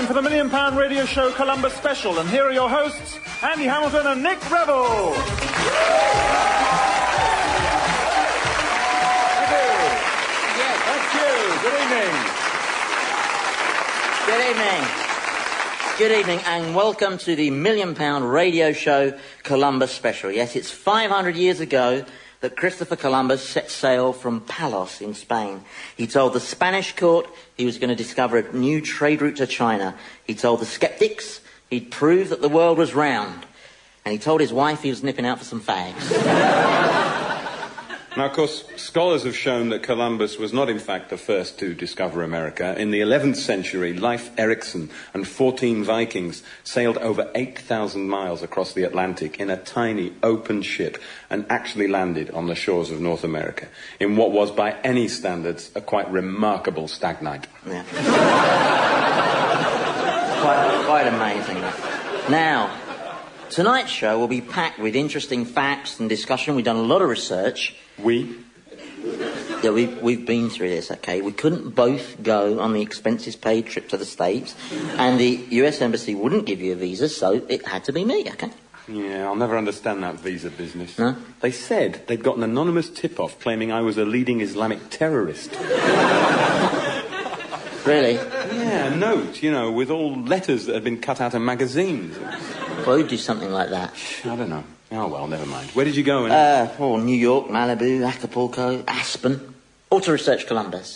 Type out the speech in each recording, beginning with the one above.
time for the £1 Million Radio Show Columbus Special, and here are your hosts, Andy Hamilton and Nick Revel. Thank you. Good evening. Good evening, and welcome to the £1 Million Radio Show Columbus Special. Yes, it's 500 years ago that Christopher Columbus set sail from Palos in Spain. He told the Spanish court he was going to discover a new trade route to China. He told the skeptics he'd prove that the world was round. And he told his wife he was nipping out for some fags. Now, of course, scholars have shown that Columbus was not, in fact, the first to discover America. In the 11th century, Leif Erikson and 14 Vikings sailed over 8,000 miles across the Atlantic in a tiny, open ship and actually landed on the shores of North America in what was, by any standards, a quite remarkable stag night. Yeah. quite amazing. Now, tonight's show will be packed with interesting facts and discussion. We've done a lot of research. Yeah, we've been through this, okay? We couldn't both go on the expenses paid trip to the States, and the US Embassy wouldn't give you a visa, so it had to be me, okay? Yeah, I'll never understand that visa business. No? They said they'd got an anonymous tip-off claiming I was a leading Islamic terrorist. Really? Yeah, a note, with all letters that had been cut out of magazines. Well, who'd do something like that? I don't know. Oh, well, never mind. Where did you go? New York, Malibu, Acapulco, Aspen. All to research Columbus.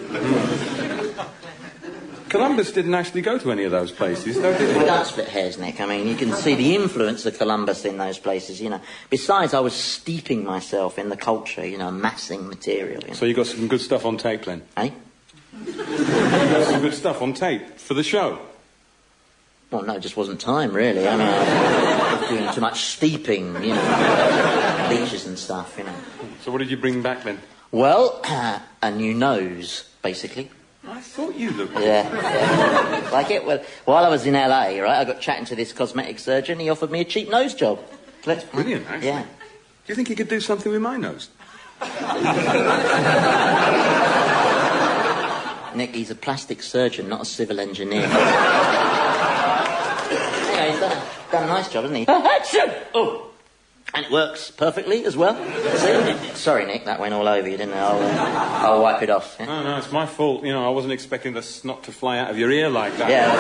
Columbus didn't actually go to any of those places, though, did he? Well, don't split hairs, Nick. I mean, you can see the influence of Columbus in those places, Besides, I was steeping myself in the culture, amassing material. So you got some good stuff on tape, then? Eh? You got some good stuff on tape for the show? Well, no, it just wasn't time, really. I mean, I was doing too much steeping, beaches and stuff, So what did you bring back, then? Well, a new nose, basically. I thought you looked... Yeah. Like it? Well, while I was in LA, right, I got chatting to this cosmetic surgeon. He offered me a cheap nose job. That's brilliant, actually. Yeah. Do you think he could do something with my nose? Nick, he's a plastic surgeon, not a civil engineer. He's done a nice job, hasn't he? Oh, and it works perfectly as well. See? Sorry, Nick, that went all over you, didn't it? I'll wipe it off. Yeah? No, it's my fault. I wasn't expecting the snot to fly out of your ear like that. Yeah.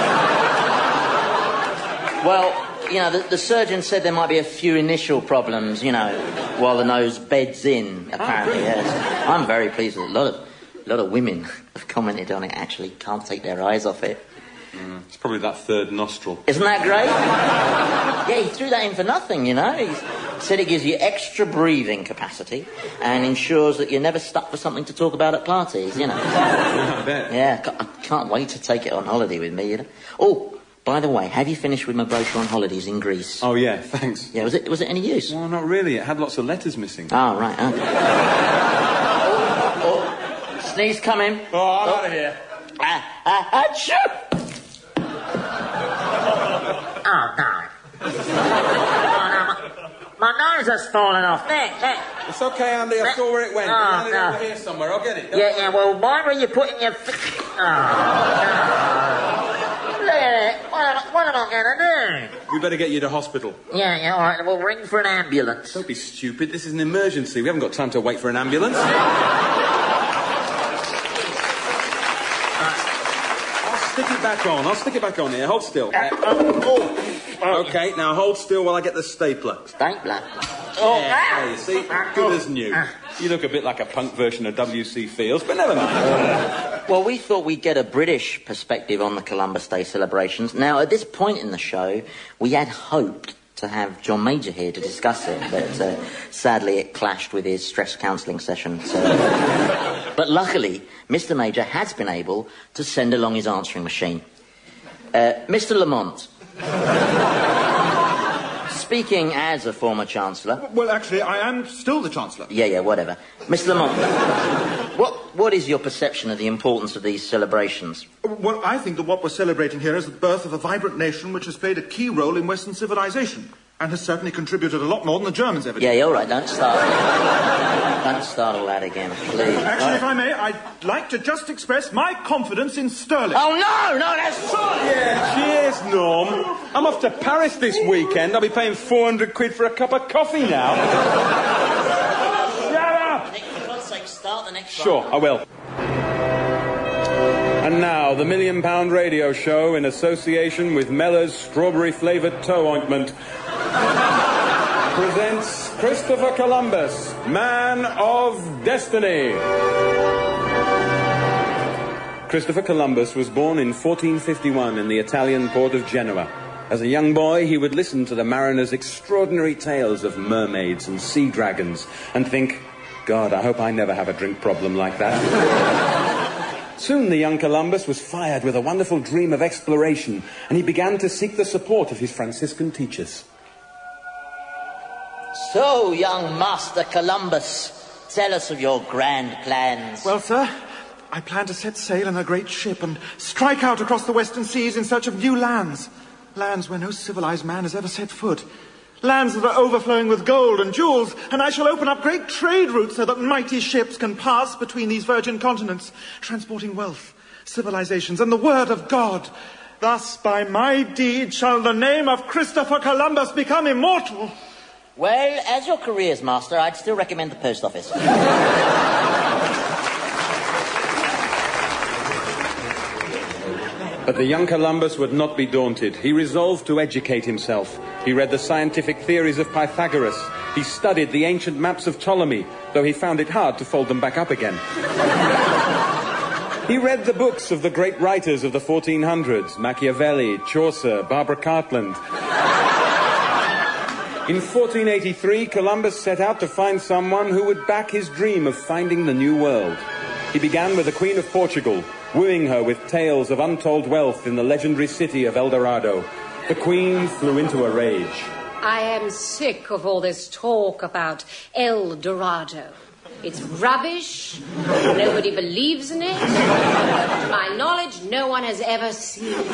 Well, the surgeon said there might be a few initial problems, while the nose beds in, apparently. Yes. I'm very pleased with it. A lot of women have commented on it, actually. Can't take their eyes off it. It's probably that third nostril. Isn't that great? Yeah, he threw that in for nothing, He said it gives you extra breathing capacity and ensures that you're never stuck for something to talk about at parties, Yeah, I bet. Yeah, I can't wait to take it on holiday with me, Oh, by the way, have you finished with my brochure on holidays in Greece? Oh, yeah, thanks. Yeah, was it any use? Well, not really. It had lots of letters missing. Oh, right, okay. Sneeze coming. Oh, I'm out of here. Achoo! Oh, no. My nose has fallen off. Nick. It's okay, Andy. I saw where it went. Oh, It's over here somewhere. I'll get it. Yeah, well, mind where you're putting your... Oh, no. Look at it. What am I going to do? We better get you to hospital. Yeah, all right. We'll ring for an ambulance. Don't be stupid. This is an emergency. We haven't got time to wait for an ambulance. I'll stick it back on here. Hold still. Okay, now hold still while I get the stapler. Stapler? Yeah, you see? Good as new. You look a bit like a punk version of W.C. Fields, but never mind. Well, we thought we'd get a British perspective on the Columbus Day celebrations. Now, at this point in the show, we had hoped to have John Major here to discuss it, but sadly it clashed with his stress counselling session. But luckily, Mr. Major has been able to send along his answering machine. Mr. Lamont, speaking as a former Chancellor... Well, actually, I am still the Chancellor. Yeah, whatever. Mr. Lamont, what is your perception of the importance of these celebrations? Well, I think that what we're celebrating here is the birth of a vibrant nation which has played a key role in Western civilization. And has certainly contributed a lot more than the Germans ever did. Yeah, you're right. Don't start all that again, please. Actually, if I may, I'd like to just express my confidence in Sterling. Oh, no, that's true. Yeah, cheers, Norm. I'm off to Paris this weekend. I'll be paying 400 quid for a cup of coffee now. Shut up! Nick, for God's sake, start the next one. Sure, I will. And now, the £1 Million Radio Show, in association with Mellor's strawberry-flavoured toe ointment, presents Christopher Columbus, Man of Destiny. Christopher Columbus was born in 1451 in the Italian port of Genoa. As a young boy, he would listen to the mariners' extraordinary tales of mermaids and sea dragons and think, God, I hope I never have a drink problem like that. Soon the young Columbus was fired with a wonderful dream of exploration, and he began to seek the support of his Franciscan teachers. So, young Master Columbus, tell us of your grand plans. Well, sir, I plan to set sail in a great ship and strike out across the western seas in search of new lands. Lands where no civilized man has ever set foot. Lands that are overflowing with gold and jewels, and I shall open up great trade routes so that mighty ships can pass between these virgin continents, transporting wealth, civilizations, and the word of God. Thus, by my deed, shall the name of Christopher Columbus become immortal. Well, as your careers master, I'd still recommend the post office. But the young Columbus would not be daunted. He resolved to educate himself. He read the scientific theories of Pythagoras. He studied the ancient maps of Ptolemy, though he found it hard to fold them back up again. He read the books of the great writers of the 1400s, Machiavelli, Chaucer, Barbara Cartland. In 1483, Columbus set out to find someone who would back his dream of finding the New World. He began with the Queen of Portugal, wooing her with tales of untold wealth in the legendary city of El Dorado. The Queen flew into a rage. I am sick of all this talk about El Dorado. It's rubbish. Nobody believes in it. To my knowledge, no one has ever seen it.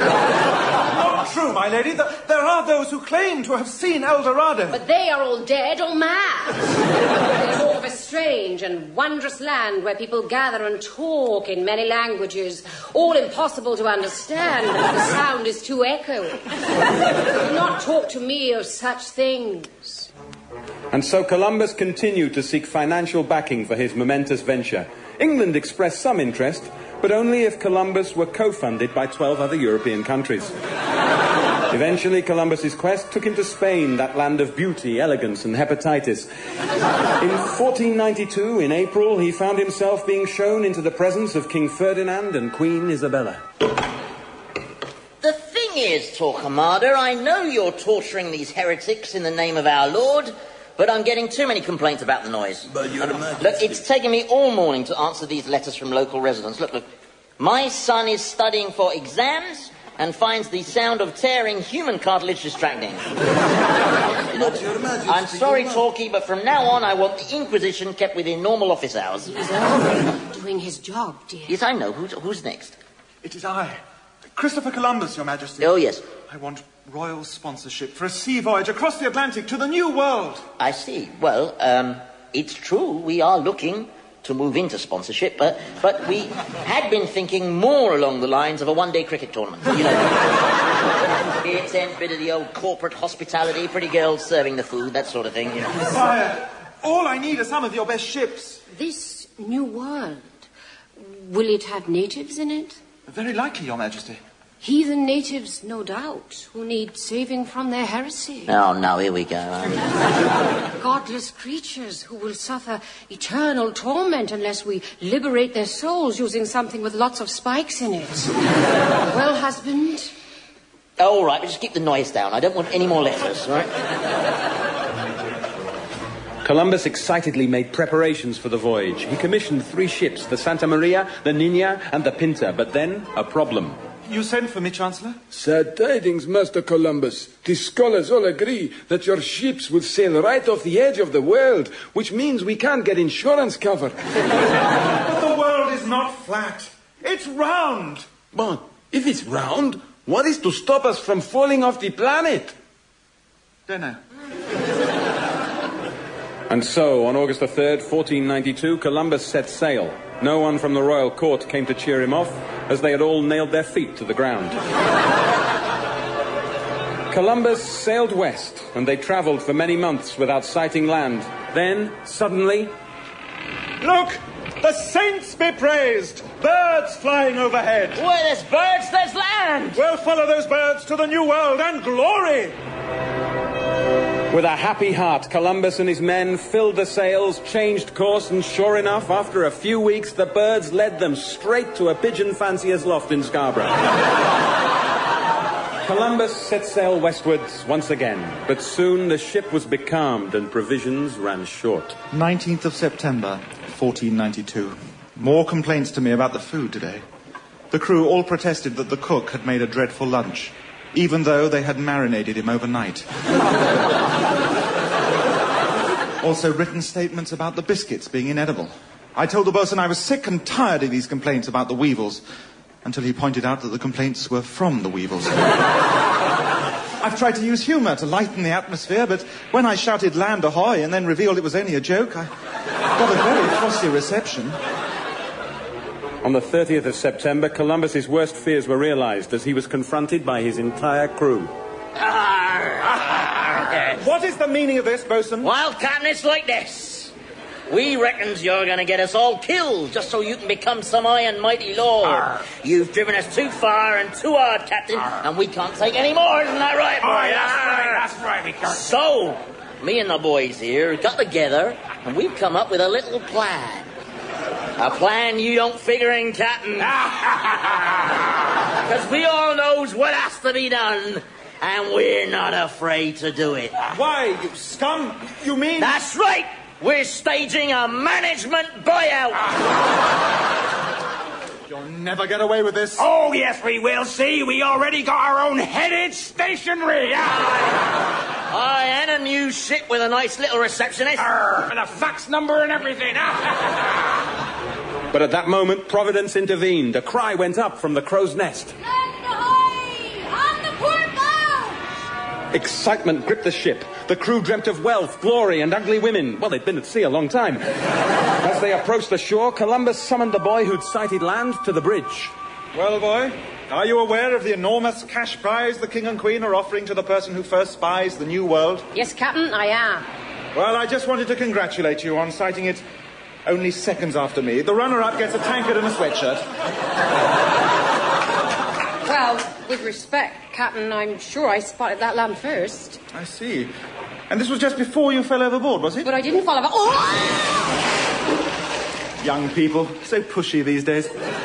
Not true, my lady. There are those who claim to have seen El Dorado. But they are all dead or mad. They talk of a strange and wondrous land where people gather and talk in many languages, all impossible to understand because the sound is too echoey. Do not talk to me of such things. And so Columbus continued to seek financial backing for his momentous venture. England expressed some interest, but only if Columbus were co-funded by 12 other European countries. Eventually, Columbus's quest took him to Spain, that land of beauty, elegance, and hepatitis. In 1492, in April, he found himself being shown into the presence of King Ferdinand and Queen Isabella. The thing is, Torquemada, I know you're torturing these heretics in the name of our Lord, but I'm getting too many complaints about the noise. But Your Majesty... Look, it's taken me all morning to answer these letters from local residents. Look. My son is studying for exams and finds the sound of tearing human cartilage distracting. But Your Majesty... I'm sorry, Torquay, but from now on I want the Inquisition kept within normal office hours. He's only doing his job, dear. Yes, I know. Who's next? It is I, Christopher Columbus, Your Majesty. Oh, yes. I want royal sponsorship for a sea voyage across the Atlantic to the New World. I see. Well, it's true we are looking to move into sponsorship, but we had been thinking more along the lines of a one-day cricket tournament. You know, it's a bit of the old corporate hospitality, pretty girls serving the food, that sort of thing, you know. Sire, all I need are some of your best ships. This New World, will it have natives in it? Very likely, Your Majesty. Heathen natives, no doubt, who need saving from their heresy. Oh, no, here we go. Godless creatures who will suffer eternal torment unless we liberate their souls using something with lots of spikes in it. Well, husband? All right, but just keep the noise down. I don't want any more letters, all right? Columbus excitedly made preparations for the voyage. He commissioned 3 ships, the Santa Maria, the Nina, and the Pinta, but then a problem. You sent for me, Chancellor? Sad tidings, Master Columbus. The scholars all agree that your ships will sail right off the edge of the world, which means we can't get insurance cover. But the world is not flat. It's round. But if it's round, what is to stop us from falling off the planet? Don't know. And so, on August the 3rd, 1492, Columbus set sail. No one from the royal court came to cheer him off, as they had all nailed their feet to the ground. Columbus sailed west, and they travelled for many months without sighting land. Then, suddenly... Look! The saints be praised! Birds flying overhead! Where there's birds, there's land! We'll follow those birds to the New World and glory! With a happy heart, Columbus and his men filled the sails, changed course, and sure enough, after a few weeks, the birds led them straight to a pigeon fancier's loft in Scarborough. Columbus set sail westwards once again, but soon the ship was becalmed and provisions ran short. 19th of September, 1492. More complaints to me about the food today. The crew all protested that the cook had made a dreadful lunch, even though they had marinated him overnight. Also written statements about the biscuits being inedible. I told the bosun I was sick and tired of these complaints about the weevils, until he pointed out that the complaints were from the weevils. I've tried to use humour to lighten the atmosphere, but when I shouted land ahoy and then revealed it was only a joke, I got a very frosty reception. On the 30th of September, Columbus's worst fears were realised as he was confronted by his entire crew. What is the meaning of this, bosun? Well, Captain, it's like this. We reckons you're going to get us all killed just so you can become some high and mighty lord. You've driven us too far and too hard, Captain, and we can't take any more. Isn't that right, boy? That's right. So, me and the boys here got together, and we've come up with a little plan. A plan you don't figure in, Captain. Because we all knows what has to be done, and we're not afraid to do it. Why, you scum? You mean... That's right. We're staging a management buyout. You'll never get away with this. Oh, yes, we will. See, we already got our own headed stationery. Aye, and a new ship with a nice little receptionist. And a fax number and everything. But at that moment, Providence intervened. A cry went up from the crow's nest. Land ahoy! On the port bow! Excitement gripped the ship. The crew dreamt of wealth, glory, and ugly women. Well, they'd been at sea a long time. As they approached the shore, Columbus summoned the boy who'd sighted land to the bridge. Well, boy, are you aware of the enormous cash prize the King and Queen are offering to the person who first spies the New World? Yes, Captain, I am. Well, I just wanted to congratulate you on sighting it only seconds after me. The runner-up gets a tankard and a sweatshirt. Well, with respect, Captain, I'm sure I spotted that land first. I see. And this was just before you fell overboard, was it? But I didn't fall over... Oh! Young people, so pushy these days.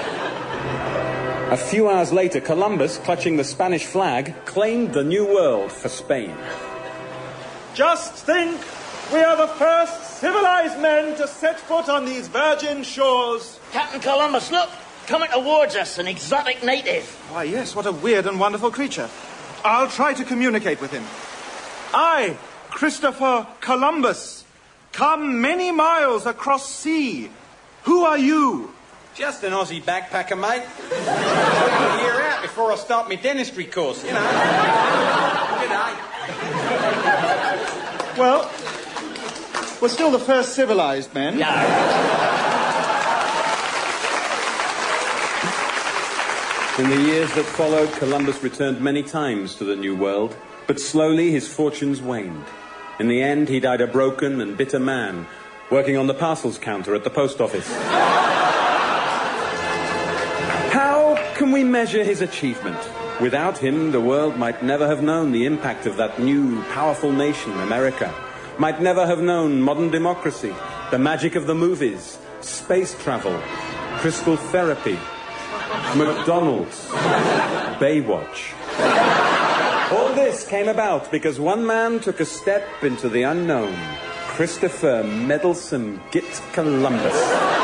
A few hours later, Columbus, clutching the Spanish flag, claimed the New World for Spain. Just think, we are the first civilized men to set foot on these virgin shores. Captain Columbus, look! Coming towards us, an exotic native. Why, yes, what a weird and wonderful creature. I'll try to communicate with him. I, Christopher Columbus, come many miles across sea. Who are you? Just an Aussie backpacker, mate. A year out before I start my dentistry course, you know. G'day. Well, we're still the first civilized men. In the years that followed, Columbus returned many times to the New World, but slowly his fortunes waned. In the end, he died a broken and bitter man, working on the parcels counter at the post office. How can we measure his achievement? Without him, the world might never have known the impact of that new, powerful nation, America. Might never have known modern democracy, the magic of the movies, space travel, crystal therapy, McDonald's, Baywatch. All this came about because one man took a step into the unknown. Christopher Meddlesome Git Columbus.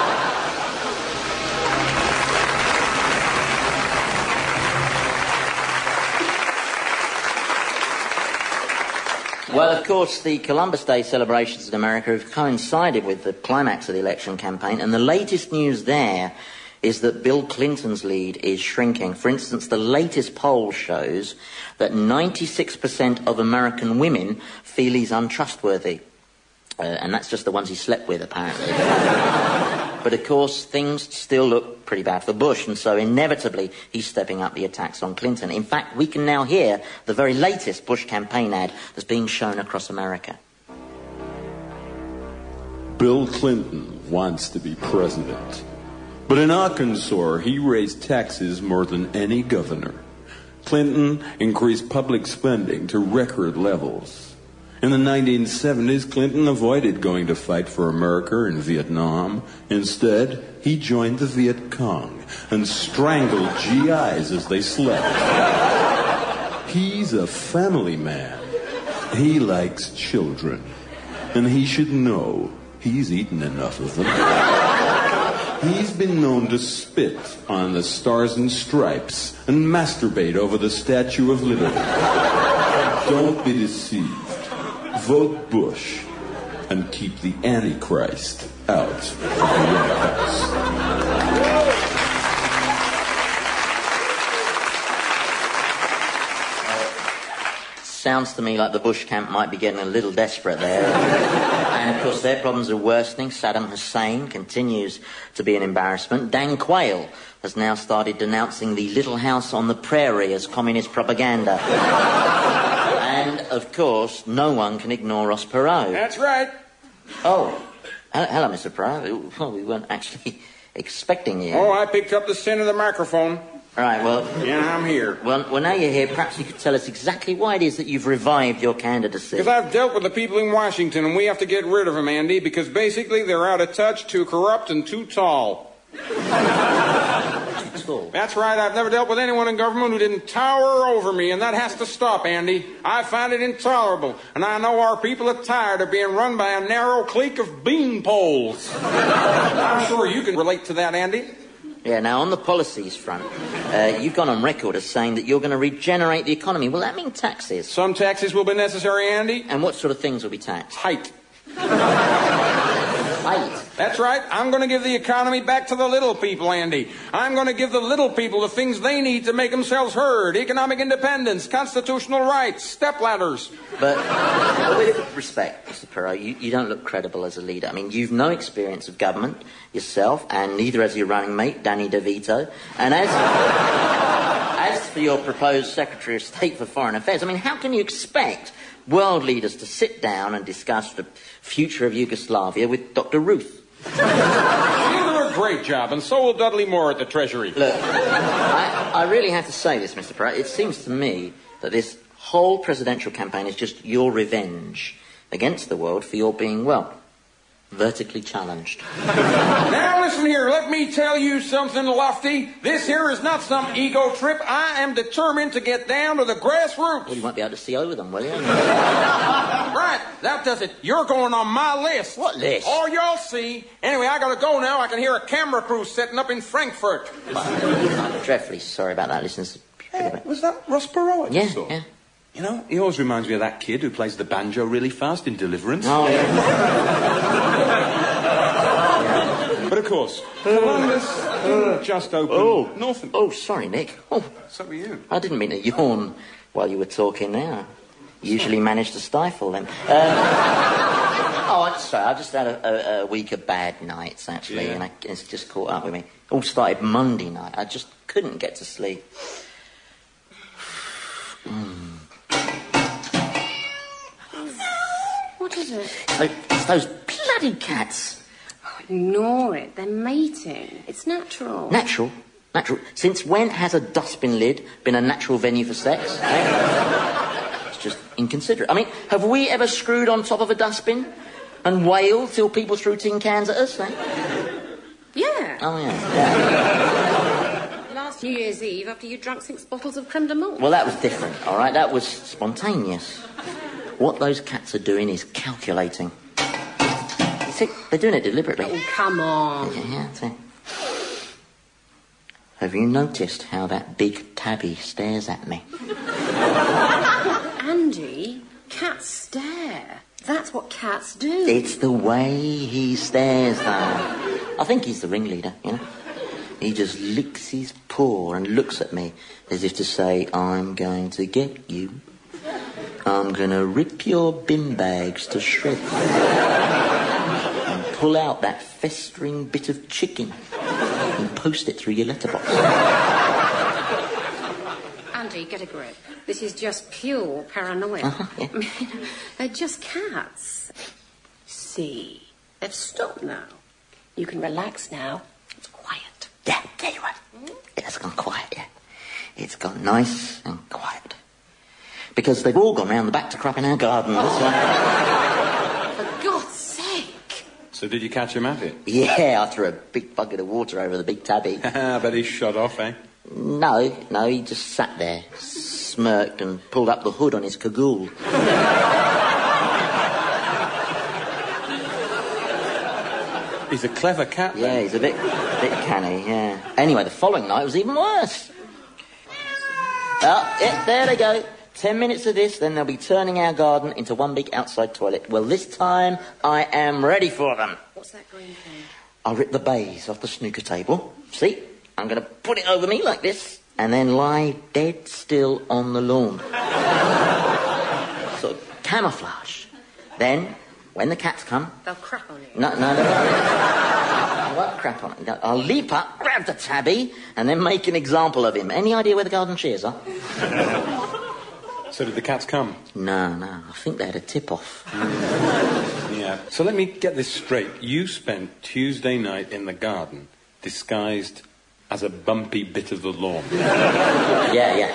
Well, of course, the Columbus Day celebrations in America have coincided with the climax of the election campaign, and the latest news there is that Bill Clinton's lead is shrinking. For instance, the latest poll shows that 96% of American women feel he's untrustworthy. And that's just the ones he slept with, apparently. But, of course, things still look pretty bad for Bush, and so inevitably he's stepping up the attacks on Clinton. In fact, we can now hear the very latest Bush campaign ad that's being shown across America. Bill Clinton wants to be president. But in Arkansas, he raised taxes more than any governor. Clinton increased public spending to record levels. In the 1970s, Clinton avoided going to fight for America in Vietnam. Instead, he joined the Viet Cong and strangled GIs as they slept. He's a family man. He likes children. And he should know he's eaten enough of them. He's been known to spit on the Stars and Stripes and masturbate over the Statue of Liberty. Don't be deceived. Vote Bush and keep the Antichrist out of the White House. Sounds to me like the Bush camp might be getting a little desperate there. And, of course, their problems are worsening. Saddam Hussein continues to be an embarrassment. Dan Quayle has now started denouncing the Little House on the Prairie as communist propaganda. And, of course, no one can ignore Ross Perot. That's right. Oh, hello, Mr. Perot. Well, we weren't actually expecting you. Oh, I picked up the scent of the microphone. All right, well... Yeah, I'm here. Well, now you're here, perhaps you could tell us exactly why it is that you've revived your candidacy. Because I've dealt with the people in Washington, and we have to get rid of them, Andy, because basically they're out of touch, too corrupt, and too tall. Tall. That's right. I've never dealt with anyone in government who didn't tower over me, and that has to stop, Andy. I find it intolerable, and I know our people are tired of being run by a narrow clique of bean poles. I'm sure you can relate to that, Andy. Yeah, now, on the policies front, you've gone on record as saying that you're going to regenerate the economy. Will that mean taxes? Some taxes will be necessary, Andy. And what sort of things will be taxed? Height. Height? That's right. I'm going to give the economy back to the little people, Andy. I'm going to give the little people the things they need to make themselves heard. Economic independence, constitutional rights, stepladders. But with respect, Mr. Perot, you don't look credible as a leader. I mean, you've no experience of government yourself, and neither has your running mate, Danny DeVito. And as for your proposed Secretary of State for Foreign Affairs, I mean, how can you expect world leaders to sit down and discuss the future of Yugoslavia with Dr. Ruth? She'll do a great job, and so will Dudley Moore at the Treasury. Look, I really have to say this, Mr. Perot. It seems to me that this whole presidential campaign is just your revenge against the world for your being, well, vertically challenged. Now listen here, let me tell you something, Lofty. This here is not some ego trip. I am determined to get down to the grassroots. Well, you might be able to see over them, will you? Right, that does it. You're going on my list. What list? Oh, you'll see. Anyway, I gotta go now. I can hear a camera crew setting up in Frankfurt. I'm dreadfully sorry about that, listeners. Hey, was that Ross Perot? Yeah. You know, he always reminds me of that kid who plays the banjo really fast in Deliverance. Oh, yeah. But of course, Columbus didn't just open Northern. Oh, sorry, Nick. Oh, so were you. I didn't mean to yawn while you were talking there. Usually manage to stifle them. I'm sorry. I've just had a week of bad nights, actually, and it's just caught up with me. All started Monday night. I just couldn't get to sleep. What is it? It's those bloody cats. Oh, ignore it. They're mating. It's natural. Natural? Since when has a dustbin lid been a natural venue for sex? It's just inconsiderate. I mean, have we ever screwed on top of a dustbin and wailed till people threw tin cans at us? Yeah. Oh, yeah. Last New Year's Eve, after you drunk 6 bottles of creme de menthe. Well, that was different, all right? That was spontaneous. What those cats are doing is calculating. You see, they're doing it deliberately. Oh, come on. Yeah, that's it. Have you noticed how that big tabby stares at me? Andy, cats stare. That's what cats do. It's the way he stares, though. I think he's the ringleader, you know. he just licks his paw and looks at me as if to say, I'm going to get you. I'm going to rip your bin bags to shreds and pull out that festering bit of chicken and post it through your letterbox. Andy, get a grip. This is just pure paranoia. Yeah. I mean, they're just cats. See, they've stopped now. You can relax now. It's quiet. Yeah, you are. It's gone quiet, yeah. It's gone nice and quiet. Because they've all gone round the back to crap in our garden. That's why. For God's sake. So did you catch him at it? Yeah, I threw a big bucket of water over the big tabby. But he shot off, eh? No, he just sat there, smirked and pulled up the hood on his cagoule. He's a clever cat, then. Yeah, he's a bit canny, yeah. Anyway, the following night was even worse. Oh, yeah, there they go. 10 minutes of this, then they'll be turning our garden into one big outside toilet. Well, this time I am ready for them. What's that green thing? I'll rip the baize off the snooker table. See? I'm going to put it over me like this and then lie dead still on the lawn. Sort of camouflage. Then, when the cats come... They'll crap on you. No. I won't crap on it. No, I'll leap up, grab the tabby, and then make an example of him. Any idea where the garden shears are? So did the cats come? No. I think they had a tip-off. Yeah. So let me get this straight. You spent Tuesday night in the garden disguised as a bumpy bit of the lawn. Yeah.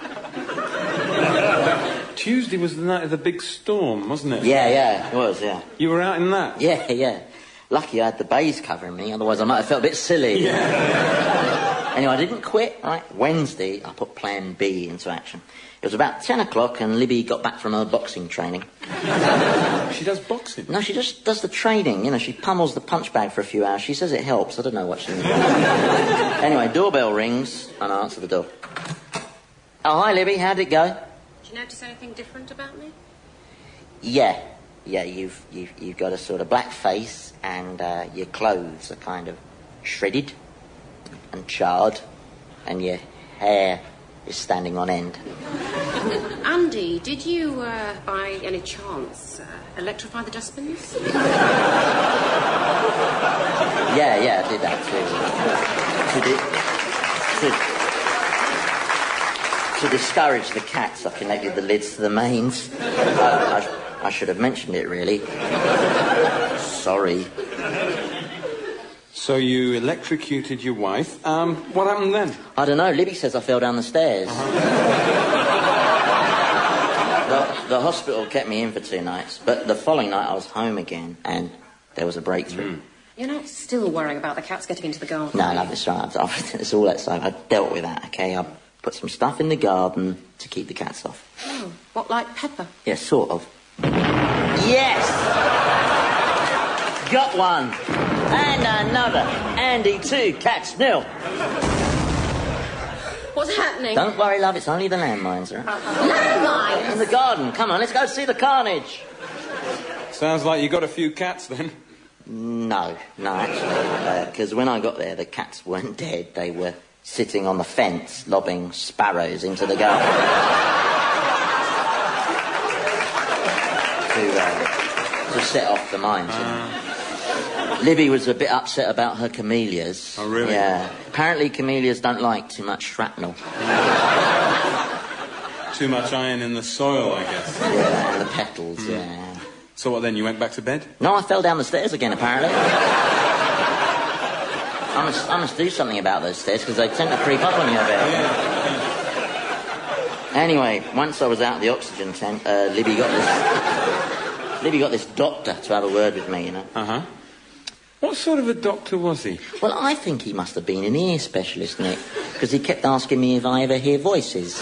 Tuesday was the night of the big storm, wasn't it? Yeah, it was, yeah. You were out in that? Yeah. Lucky I had the baize covering me, otherwise I might have felt a bit silly. Yeah. Anyway, I didn't quit, right? Wednesday, I put plan B into action. It was about 10 o'clock and Libby got back from her boxing training. She does boxing? No, she just does the training. You know, she pummels the punch bag for a few hours. She says it helps. I don't know what she means. Anyway, doorbell rings and I answer the door. Oh, hi, Libby. How'd it go? Did you notice anything different about me? Yeah, you've got a sort of black face and your clothes are kind of shredded and charred and your hair is standing on end. Andy, did you, by any chance, electrify the dustbins? Yeah, I did that too. To discourage the cats, I connected the lids to the mains. I should have mentioned it, really. Sorry. So you electrocuted your wife. What happened then? I don't know. Libby says I fell down the stairs. The hospital kept me in for 2 nights, but the following night I was home again, and there was a breakthrough. You're not still worrying about the cats getting into the garden? No, that's right. It's all outside. I dealt with that, okay? I put some stuff in the garden to keep the cats off. Oh, what, like pepper? Yeah, sort of. Yes! Got one! And another. Andy 2, cats 0. What's happening? Don't worry, love, it's only the landmines, right? Landmines? In the garden. Come on, let's go see the carnage. Sounds like you got a few cats then. No, actually. Because when I got there, the cats weren't dead. They were sitting on the fence, lobbing sparrows into the garden. to set off the mines, you know. Libby was a bit upset about her camellias. Oh, really? Yeah. Apparently camellias don't like too much shrapnel. Too much iron in the soil, I guess. Yeah, and the petals, yeah. So what then, you went back to bed? No, I fell down the stairs again, apparently. I must do something about those stairs, because they tend to creep up on you a bit. Yeah. Anyway, once I was out of the oxygen tent, Libby got this doctor to have a word with me, you know. Uh-huh. What sort of a doctor was he? Well, I think he must have been an ear specialist, Nick, because he kept asking me if I ever hear voices.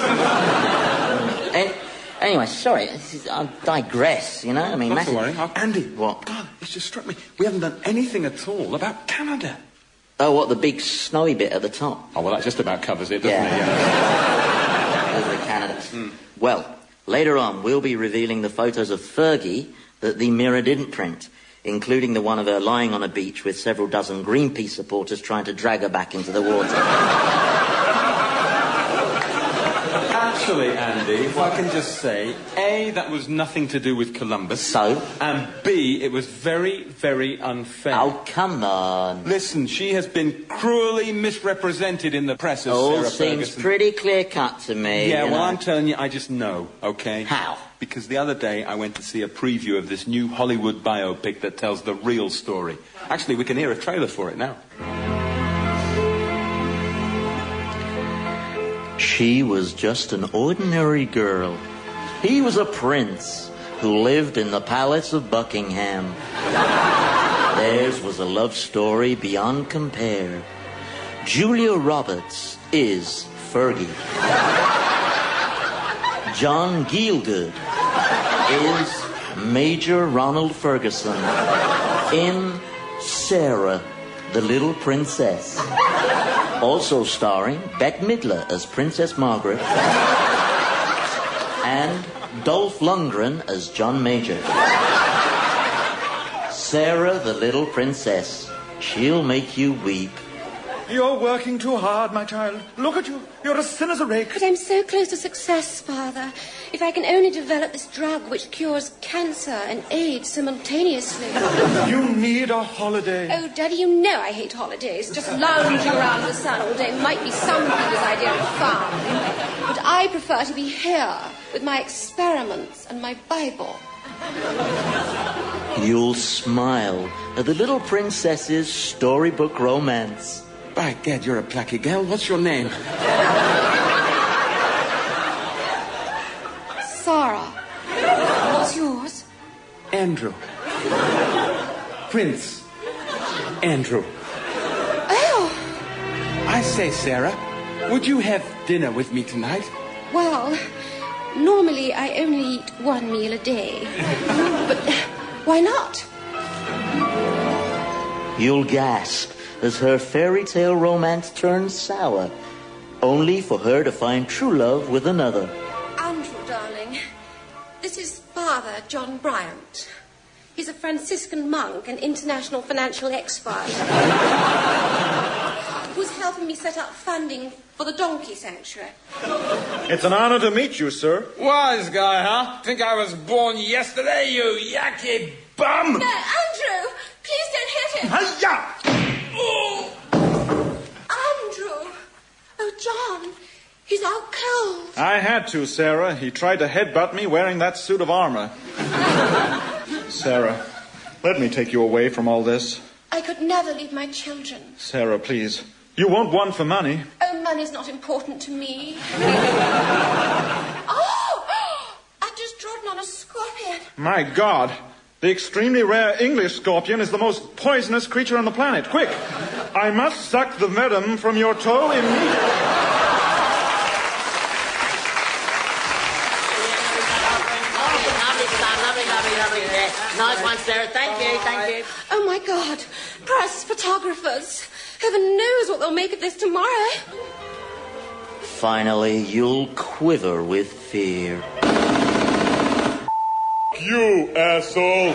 Anyway, sorry, I digress, you know. I mean, not to worry. Andy. What? God, it's just struck me. We haven't done anything at all about Canada. Oh, what, the big snowy bit at the top? Oh, well, that just about covers it, doesn't it? Yeah. Over Canada. Well, later on, we'll be revealing the photos of Fergie that the Mirror didn't print. including the one of her lying on a beach with several dozen Greenpeace supporters trying to drag her back into the water. Actually, Andy, if I can just say, A, that was nothing to do with Columbus. So? And B, it was very, very unfair. Oh, come on. Listen, she has been cruelly misrepresented in the press as All Sarah seems Ferguson. pretty clear-cut to me. Yeah, you well, know. I'm telling you, I just know, okay? How? Because the other day I went to see a preview of this new Hollywood biopic that tells the real story. Actually, we can hear a trailer for it now. She was just an ordinary girl. He was a prince who lived in the palace of Buckingham. Theirs was a love story beyond compare. Julia Roberts is Fergie. John Gielgud is Major Ronald Ferguson in Sarah, the Little Princess. Also starring Bette Midler as Princess Margaret and Dolph Lundgren as John Major. Sarah, the Little Princess. She'll make you weep. You're working too hard, my child. Look at you. You're as thin as a rake. But I'm so close to success, Father. If I can only develop this drug which cures cancer and AIDS simultaneously. You need a holiday. Oh, Daddy, you know I hate holidays. Just lounging around in the sun all day might be some people's idea of fun. But I prefer to be here with my experiments and my Bible. You'll smile at the Little Princess's storybook romance. By Gad, you're a plucky gal. What's your name? Sarah. What's yours? Andrew. Prince Andrew. Oh. I say, Sarah, would you have dinner with me tonight? Well, normally I only eat one meal a day. But why not? You'll gasp as her fairy tale romance turns sour, only for her to find true love with another. Andrew, darling, this is Father John Bryant. He's a Franciscan monk and international financial expert who's helping me set up funding for the donkey sanctuary. It's an honor to meet you, sir. Wise guy, huh? Think I was born yesterday, you yucky bum? No, Andrew! Please don't hit him! Hi-ya! Oh. Andrew! Oh, John, he's out cold. I had to, Sarah. He tried to headbutt me wearing that suit of armor. Sarah, let me take you away from all this. I could never leave my children. Sarah, please. You won't want for money. Oh, money's not important to me. Oh! I've just trodden on a scorpion. My God. The extremely rare English scorpion is the most poisonous creature on the planet. Quick! I must suck the venom from your toe immediately. Lovely. Nice one, Sarah. Thank you. Oh, my God. Press photographers. Heaven knows what they'll make of this tomorrow. Finally, you'll quiver with fear. You asshole!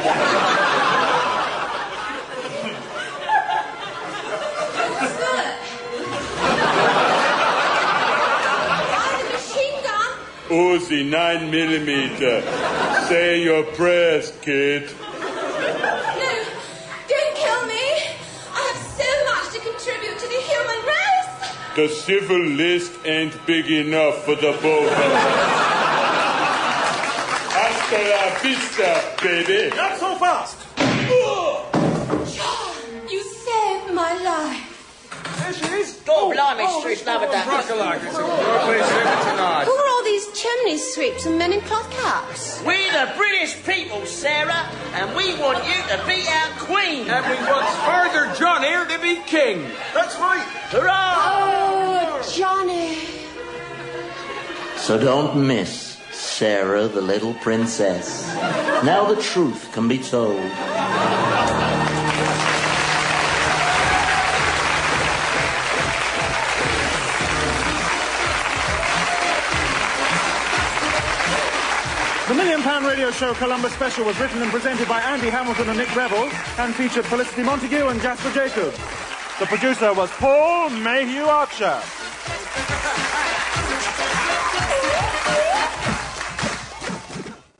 Uzi 9mm. Say your prayers, kid. No, don't kill me. I have so much to contribute to the human race. The civil list ain't big enough for the both of us. Hasta la vista, baby. Not so fast. John, you saved my life. There she is. Oh, blimey, Strish, love it, that. Who are all these chimney sweeps and men in cloth caps? We're the British people, Sarah, and we want you to be our queen. And we want Father John here to be king. That's right. Hurrah! Oh, Johnny. So don't miss Sarah, the Little Princess. Now the truth can be told. The $1 Million £1 radio show Columbus Special was written and presented by Andy Hamilton and Nick Revel and featured Felicity Montague and Jasper Jacobs. The producer was Paul Mayhew Archer.